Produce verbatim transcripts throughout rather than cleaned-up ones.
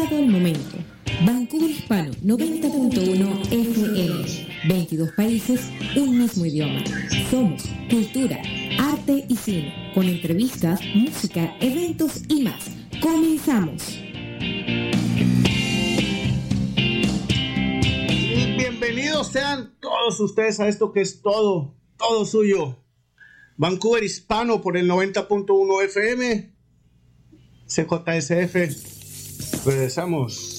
Llegado el momento. Vancouver Hispano noventa punto uno F M. veintidós países, un mismo idioma. Somos cultura, arte y cine, con entrevistas, música, eventos y más. Comenzamos. Y bienvenidos sean todos ustedes a esto que es todo, todo suyo. Vancouver Hispano por el noventa punto uno F M. C J S F. Regresamos.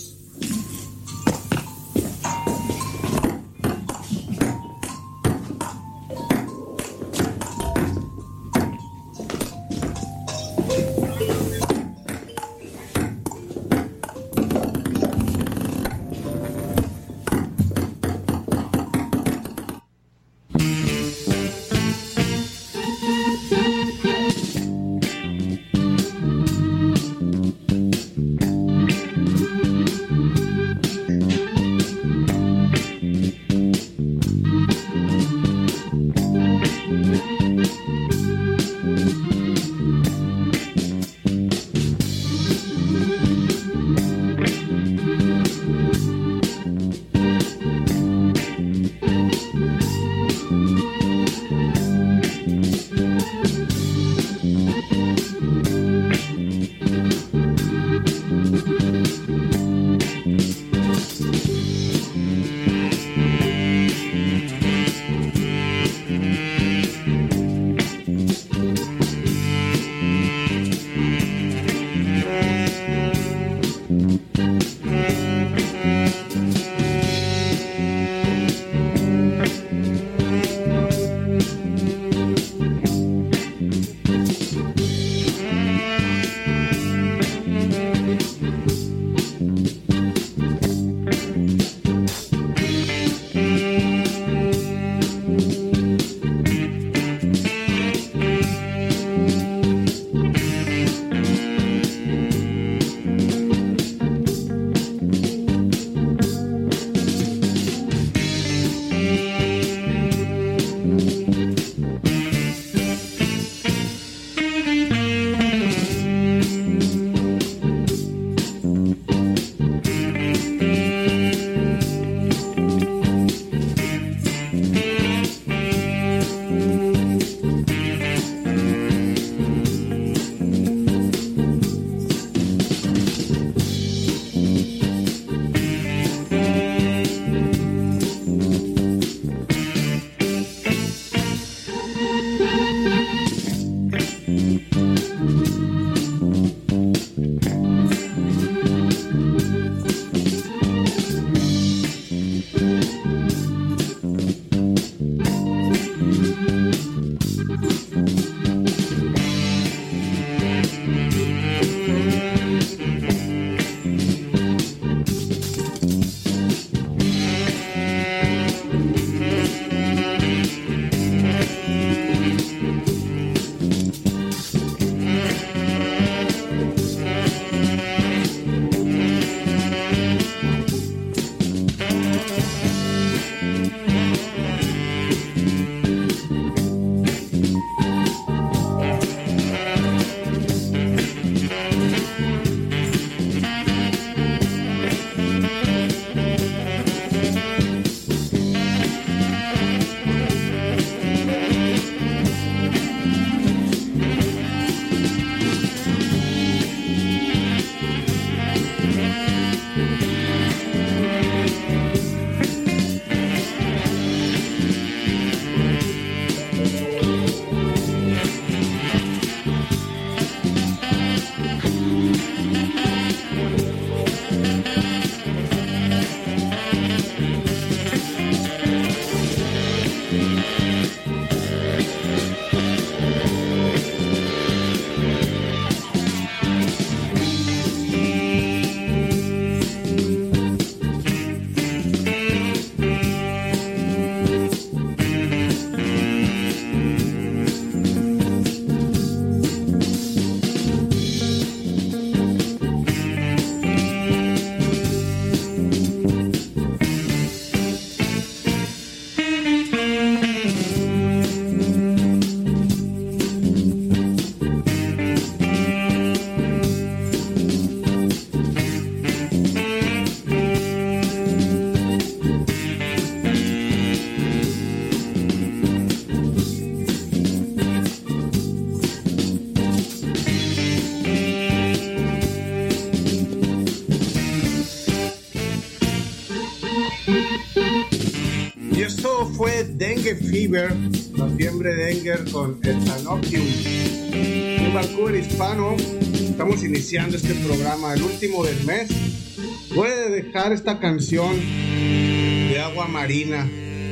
Dengue Fever, la fiebre dengue con el Sanopium. En Vancouver Hispano estamos iniciando este programa, el último del mes. Voy a dejar esta canción de Agua Marina,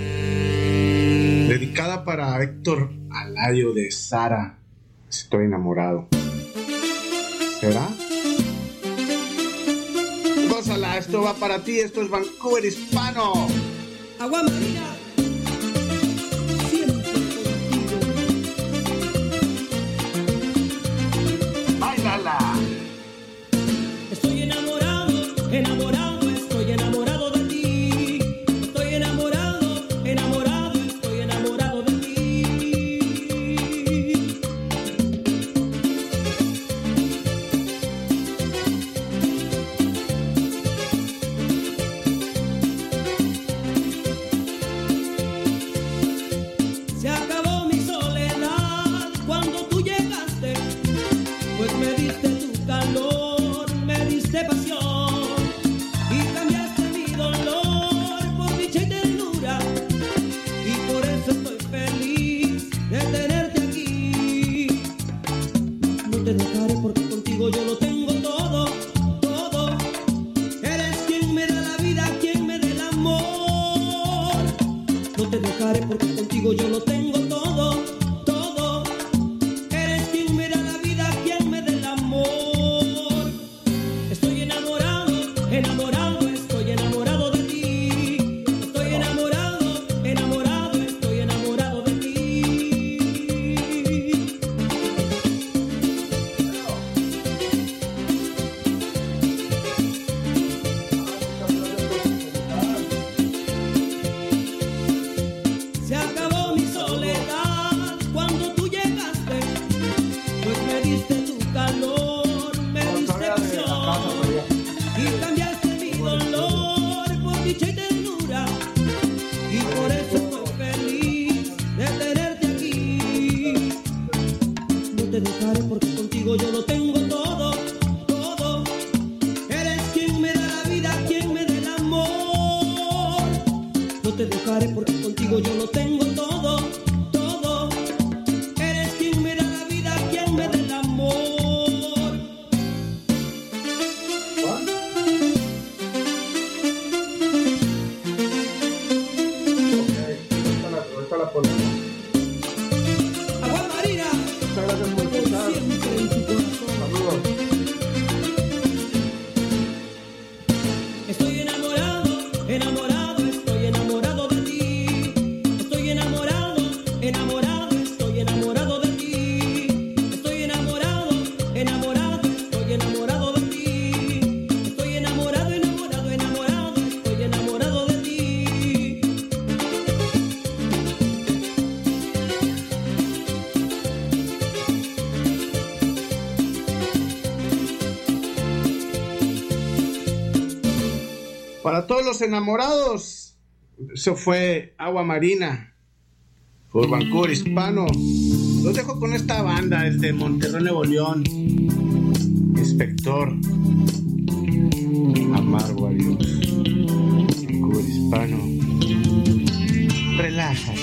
dedicada para Héctor Aladio de Sara. Estoy enamorado. ¿Será? Gózala, esto va para ti, esto es Vancouver Hispano. Agua Marina, siempre contigo. ¡Báilala! Estoy enamorado, enamorado, estoy enamorado de ti. Estoy enamorado, enamorado, estoy enamorado de ti. Se acabó mi soledad cuando tú llegaste, pues me diste tu calor, me diste pasión y cambiaste mi dolor por dicha y ternura, y por eso estoy feliz de tenerte aquí. No te dejaré porque contigo yo lo tengo todo, todo. Eres quien me da la vida, quien me da el amor. No te dejaré porque contigo yo lo tengo todo, todo. Eres quien me da la vida, quien me da el amor. Estoy enamorado, enamorado, estoy enamorado de ti. Estoy enamorado, enamorado, estoy enamorado de ti. Se acabó mi soledad cuando tú llegaste, pues me diste tu calor, me diste pasión y cambiaste mi dolor por dicha y ternura, y por eso estoy feliz de tenerte aquí. No te dejaré porque contigo yo lo tengo todo, todo. Eres quien me da la vida, quien me da el amor. No te dejaré porque contigo yo lo tengo todo, todo. Eres quien me da la vida, quien me da el amor. Agua Marina, Muchas gracias por escuchar. siempre en tu corazón. Saludos. Estoy enamorado, enamorado, estoy enamorado de ti. Estoy enamorado, enamorado, estoy enamorado de ti. Estoy enamorado, enamorado, estoy enamorado de ti. Estoy enamorado, enamorado, enamorado, estoy enamorado de ti. Para todos los enamorados, eso fue Agua Marina por Vancouver Hispano. Los dejo con esta banda desde Monterrey, Nuevo León. Inspector Amargo Adiós. Vancouver Hispano. Relájate.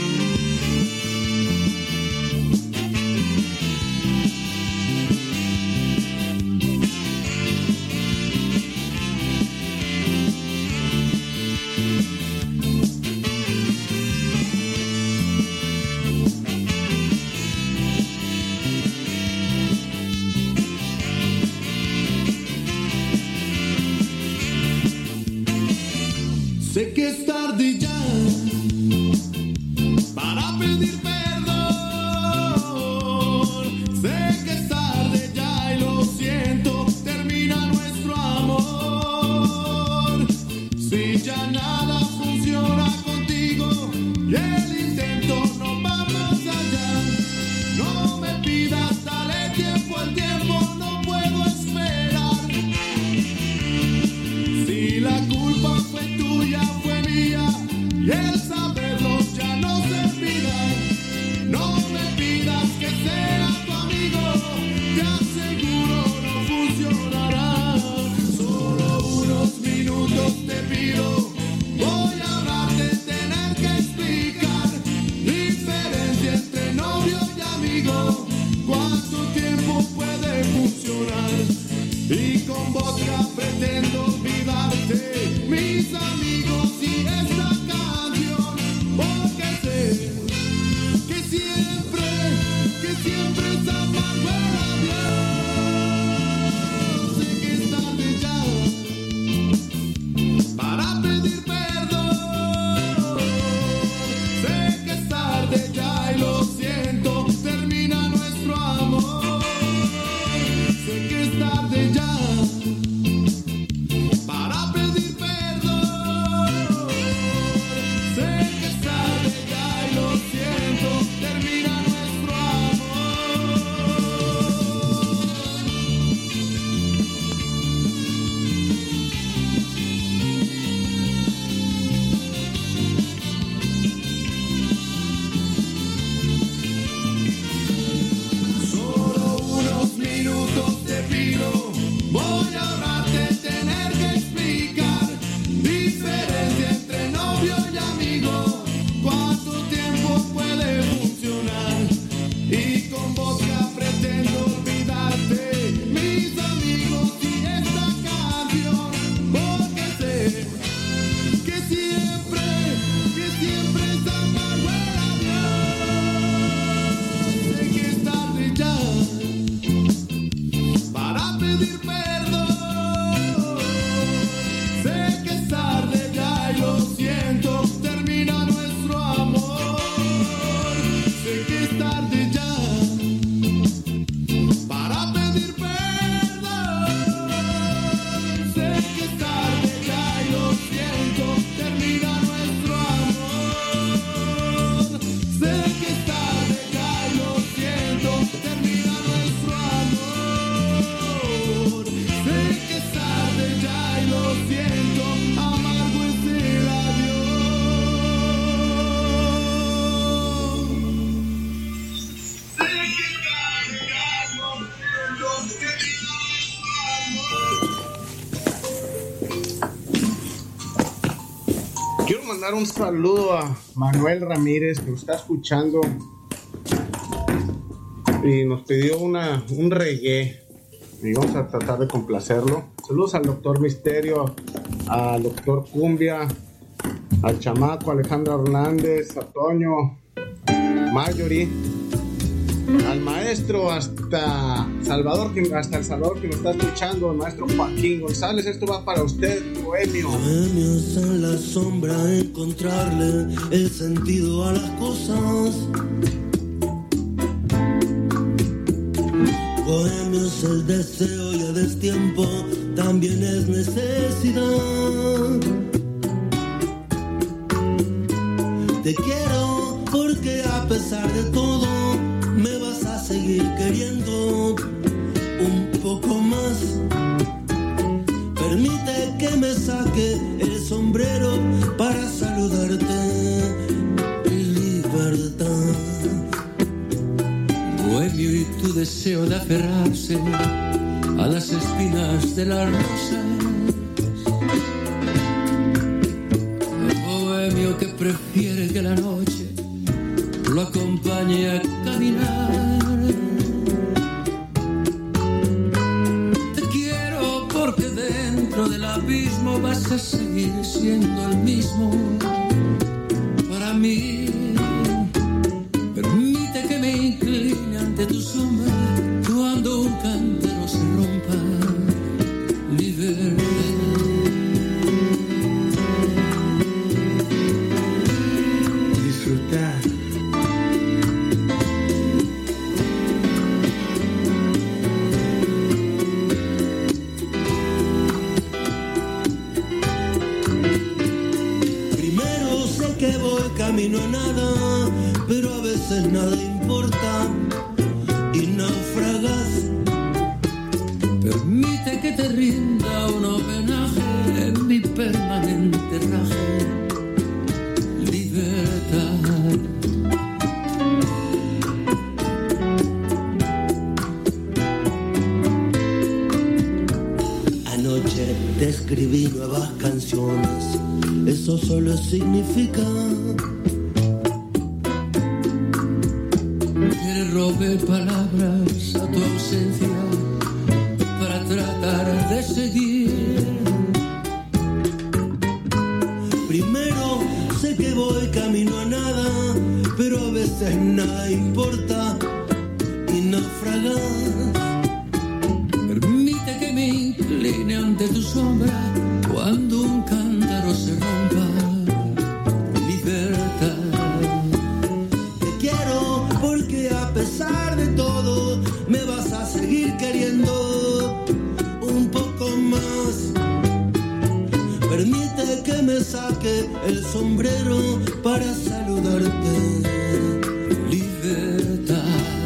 Sé que es tarde ya para pedir perdón. Sé que es tarde ya y lo siento, termina nuestro amor. Si ya nada funciona contigo y el intento no va más allá, no me pidas, dale tiempo al tiempo, no puedo esperar. Si la culpa fue tuya, fue mía. vodka pretendo olvidarte, mis amigos y esta canción, porque sé que siempre, que siempre es amargo el adiós. Sé que es tarde ya para pedir perdón, sé que es tarde ya y lo siento, termina nuestro amor. Sé que es tarde ya para pedir perdón, sé que es tarde ya y lo siento, termina nuestro amor. Solo unos minutos te pido, voy a ahorrarte tener que explicar diferencia entre novio y amigo, cuánto tiempo puede funcionar, y con vodka pretendo olvidarte, mis amigos y esta canción, porque sé que siempre, que siempre es amargo el adiós. Sé que es tarde ya para pedir perdón, sé que es tarde ya y lo siento, termina nuestro amor. Sé que es tarde ya para pedir perdón, sé que es tarde ya y lo siento, termina nuestro amor. Sé que es tarde ya y lo siento, termina nuestro amor. Sé que es tarde ya y lo siento, amargo es el adiós. Sé que es tarde ya y lo siento, termina nuestro amor. Quiero mandar un saludo a Manuel Ramírez, que nos está escuchando y nos pidió una, un reggae y vamos a tratar de complacerlo. Saludos al doctor Misterio, al doctor Cumbia, al chamaco Alejandro Hernández, a Toño, Marjorie, al maestro hasta Salvador, que, hasta El Salvador, que nos está escuchando, el maestro Joaquín González. Esto va para usted, bohemio. Bohemios en la sombra, encontrarle el sentido a las cosas. Bohemios, el deseo y a destiempo también es necesidad. Te quiero porque a pesar de todo me vas a seguir queriendo un poco más. Permite que me saque el sombrero para saludarte. Libertad. Bohemio y tu deseo de aferrarse a las espinas de las rosas. Bohemio que prefiere que la noche lo acompañe a caminar. Te quiero porque dentro del abismo vas a seguir siendo el mismo para mí. Permite que me incline ante tu sombra cuando un cántaro se rompa. Libertad. Disfrutar. Primero sé que voy camino a nada, pero a veces nada importa y naufragas. Permite que te rinda un homenaje en mi permanente raje. Libertad. Anoche te escribí nuevas canciones, eso solo significa que le robé palabras a tu ausencia para tratar de seguir. importa y naufragas. Permite que me incline ante tu sombra cuando un cántaro se rompa. Libertad. Te quiero porque a pesar de todo me vas a seguir queriendo un poco más. Permite que me saque el sombrero para saludarte. Libertad.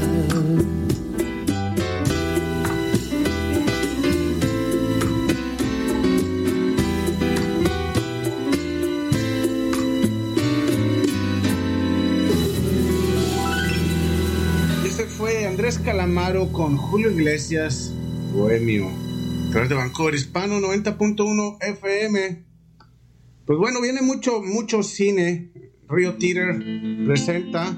Ese fue Andrés Calamaro con Julio Iglesias, Bohemio. A través de Vancouver Hispano noventa punto uno F M. Pues bueno, viene mucho, mucho cine. Río Theater presenta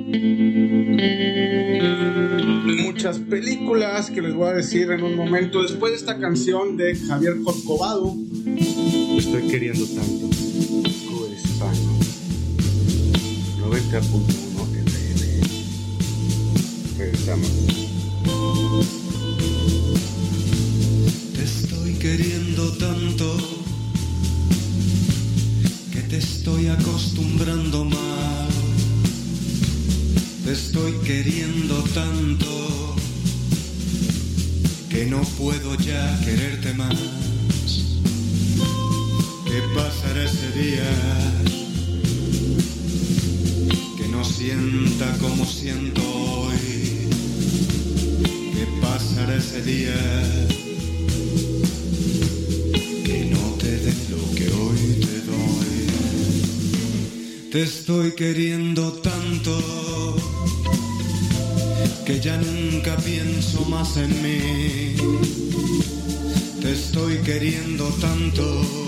muchas películas que les voy a decir en un momento. Después de esta canción de Javier Corcovado, Te estoy queriendo tanto. Vancouver Hispano noventa punto uno F M. Regresamos. Te estoy queriendo tanto que te estoy acostumbrando mal. Te estoy queriendo tanto que no puedo ya quererte más. ¿Qué pasará ese día que no sienta como siento hoy? ¿Qué pasará ese día que no te dé lo que hoy te doy? Te estoy queriendo tanto que ya nunca pienso más en mí. Te estoy queriendo tanto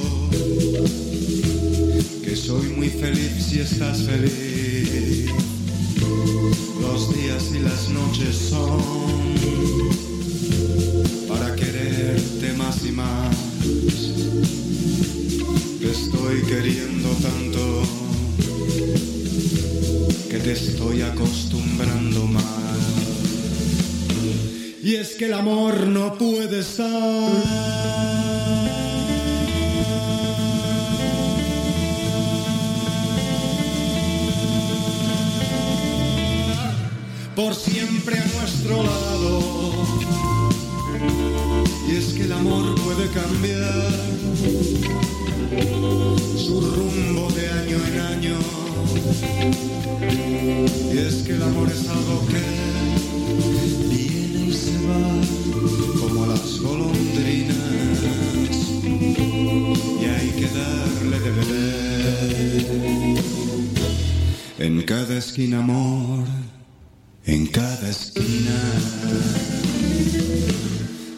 que soy muy feliz si estás feliz. Los días y las noches son para quererte más y más. Te estoy queriendo tanto que te estoy acostumbrando mal. Y es que el amor no puede estar por siempre a nuestro lado. Y es que el amor puede cambiar su rumbo de año en año. Y es que el amor es algo que viene y se va como las golondrinas. Y hay que darle de beber. En cada esquina amor, en cada esquina.